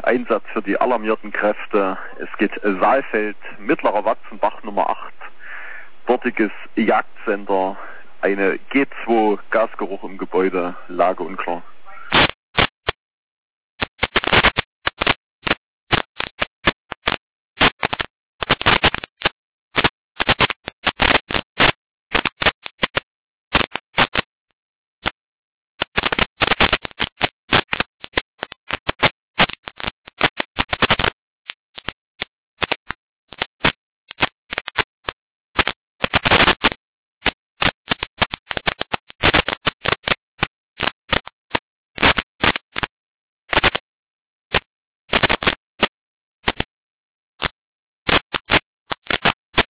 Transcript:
Einsatz für die alarmierten Kräfte. Es geht Saalfeld, Mittlerer Watzenbach Nummer 8, dortiges Jagdcenter, eine G2, Gasgeruch im Gebäude, Lage unklar.